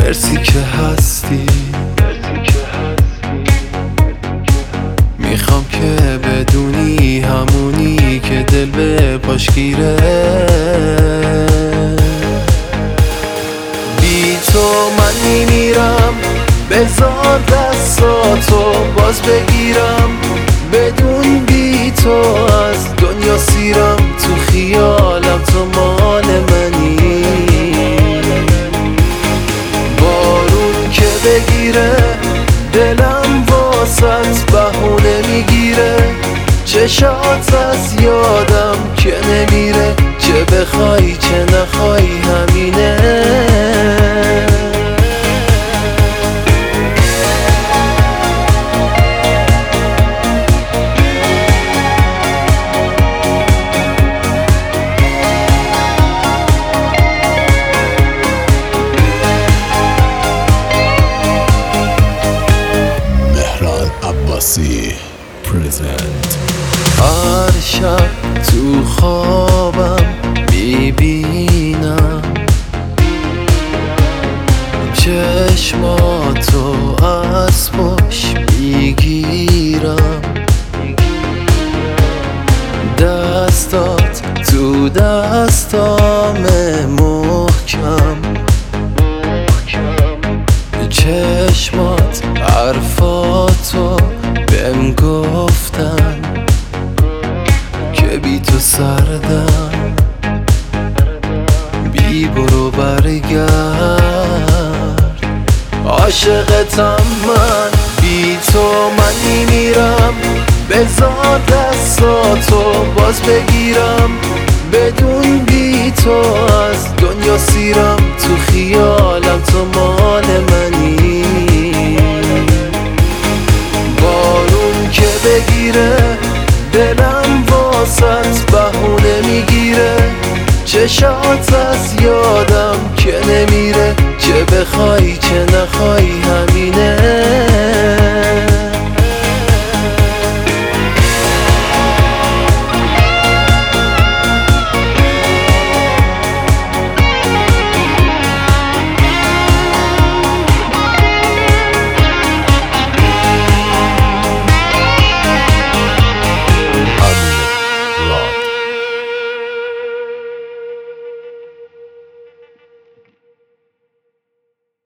مرسی که هستی. میخوام که بدونی همونی که دل به پاش گیره. بی تو من میمیرم، بذار دستاتو باز بگیرم. بدون بی تو از دنیا سیرم، تو خیالم تو مال منی. بارون که بگیره دلم واسط بهونه میگیره. چشات از یادم که نمیره، چه بخوای چه نخوای همینه. present. هر شب تو خوابم میبینم چشماتو از پاش میگیرم. دستات تو دستام محکم، چشمات حرفاتو بهم گفتن که بی تو سردم. بی برو برگرد، عاشقتم من. بی تو من میمیرم، بذار دستاتو باز بگیرم. بدون بی تو از دنیا سیرم، تو خیالم تو مال منی. بارون که بگیره دلم واسط بهونه میگیره. چشات از یادم که نمیره،